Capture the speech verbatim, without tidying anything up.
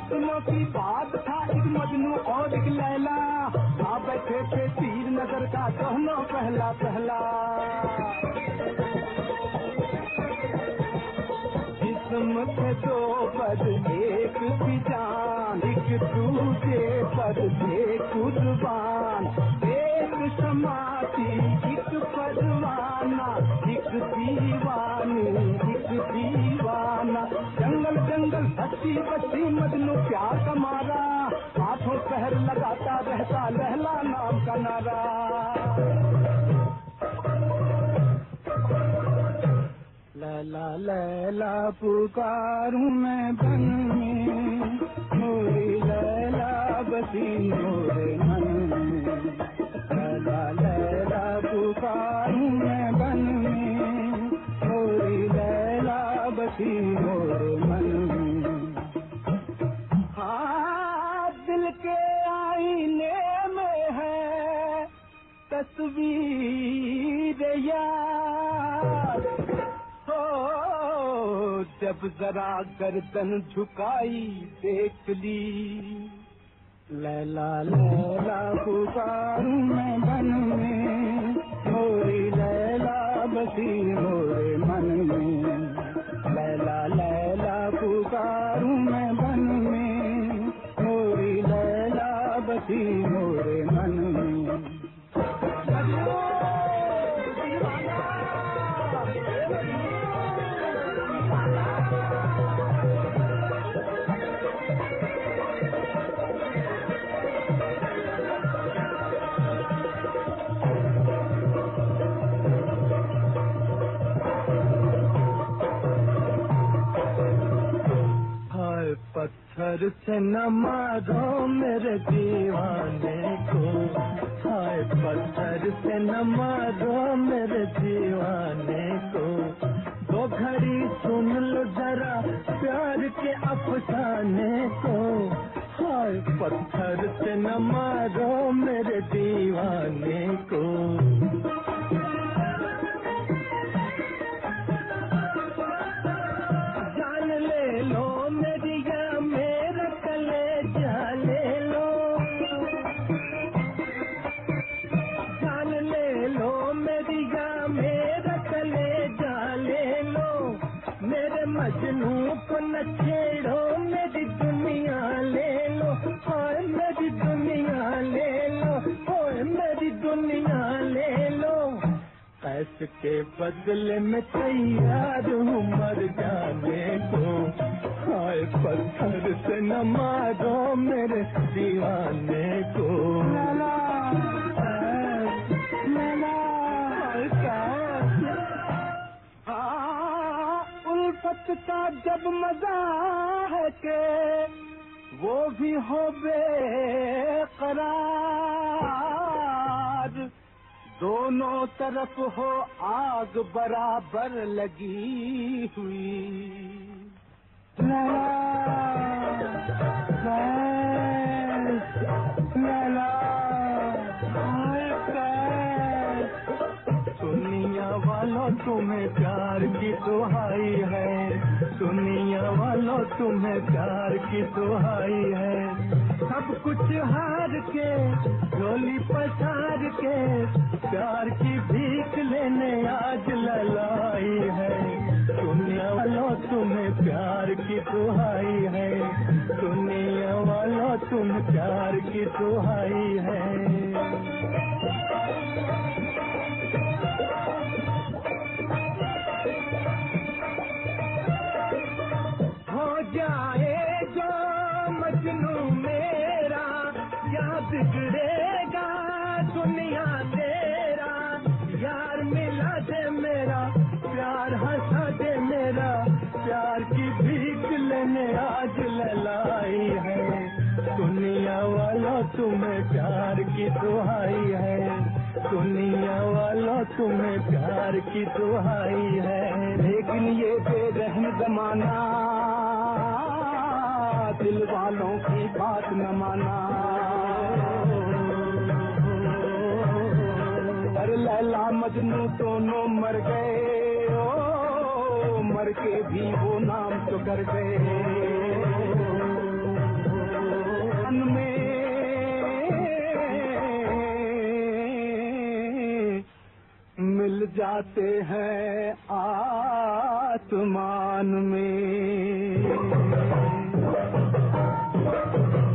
सुनो की बात था एक मजनू और एक लैला, आ बैठे थे तीर नजर का दोनों पहला पहला। जिस्म थे दो पद एक की जान, एक दूसरे पद थे कुर्बान, एक समाती एक परवाना, एक दीवानी एक दीवाना। जंगल जंगल बस्ती बस्ती मजनू प्यार का मारा, हाथों पहर लगाता रहता लहला नाम का नारा। लैला लैला पुकारूं मैं बन में, मोरी लैला बसी मोरे मन में। लैला लैला पुकारूं मैं बन में, मोरी लैला बसी मोरे मन में। हाँ दिल के आईने में है तस्वीर यार, जब जरा गर्दन झुकाई देख ली। लैला लैला पुकारूं मैं बन में, मोरी लैला बसी मोरे मन में। लैला लैला पुकारूं मैं बन में, मोरी लैला बसी मोरे मन में। पत्थर से न मारो मेरे दीवाने को, हाय पत्थर से न मारो मेरे दीवाने को। दो घड़ी सुन लो जरा प्यार के अफसाने को, हाय पत्थर से न मारो मेरे दीवाने को। जान ले लो मजनू को न छेड़ो, मेरी दुनिया ले लो, ओए मेरी दुनिया ले लो, ओए मेरी दुनिया ले लो। ऐश के बदले में तैयार हूँ मर जाने को, हाय पत्थर से न मारो मेरे दीवाने को। लैला लैला उल्फत का जब मजा है के वो भी हो बेकरार, दोनों तरफ हो आग बराबर लगी हुई। लैला लैला दुनिया वालों तुम्हें प्यार की दुहाई है, दुनिया वालों तुम्हें प्यार की दुहाई है। सब कुछ हार के झोली पसार के प्यार की भीख लेने आज ललाई है। दुनिया वालों तुम्हें प्यार की दुहाई है, दुनिया वालों तुम प्यार की दुहाई है। बिगड़ेगा दुनिया तेरा, यार मिला दे मेरा प्यार, हंसा दे मेरा प्यार की भीख लेने आज ललाई है। दुनिया वालों तुम्हें प्यार की दुहाई है, दुनिया वालों तुम्हें प्यार की दुहाई है। लेकिन ये बेरहम जमाना दिल वालों की बात न माना। अरे लैला मजनू दोनों मर गए, ओ मर के भी वो नाम तो कर गए। आसमान में मिल जाते हैं आसमान में।